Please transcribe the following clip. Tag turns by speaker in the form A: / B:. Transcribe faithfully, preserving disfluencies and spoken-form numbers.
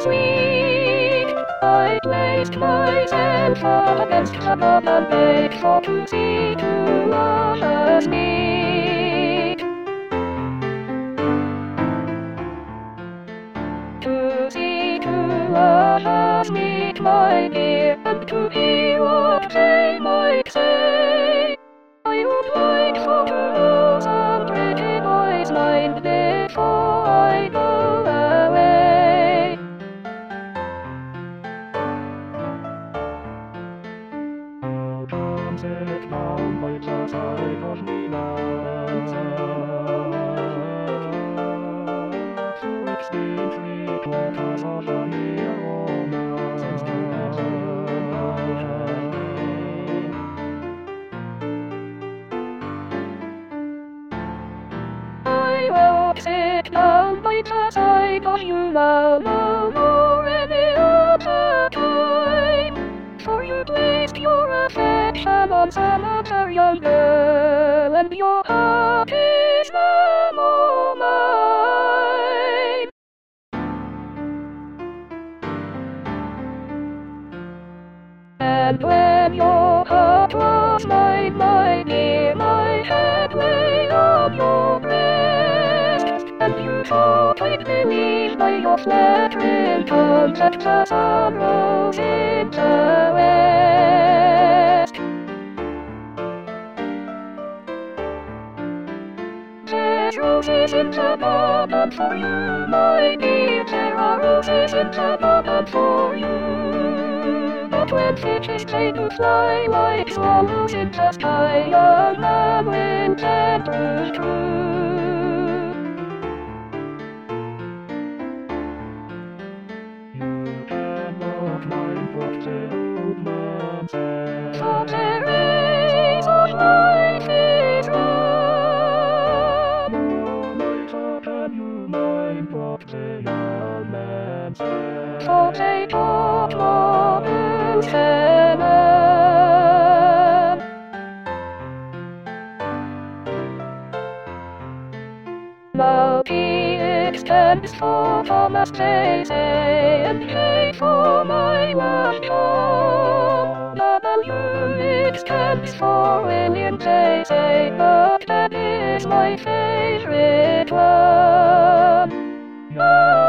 A: sweet. I placed myself up against the knob and begged for to see two lovers meet. To see two lovers meet, my dear, and to hear what they might say. I would like for to know some pretty boy's mind before I go away. Oh, don't sit down by the side of me now. It's been three quarters of a year or more since the last I won't sit down by the side of you now, no more any other time. For you placed your affection on some other young girl, and your heart is no more mine. And when your heart was mine, my dear, my head lay on your breast, and you thought I'd believe by your flattering tones that the sun rose in the west. There's roses in the garden for you, my dear, there are roses in the garden for you. But when fishes play to fly like swallows in the sky, young man wins and proves true. You cannot mind what the old man said, for the race of life is run. No lighter can you mind what the young man said, for they talk more than heaven. Now P extends for Thomas J. Say, and K for my last home. W extends for William J. Say, but that is my favorite one.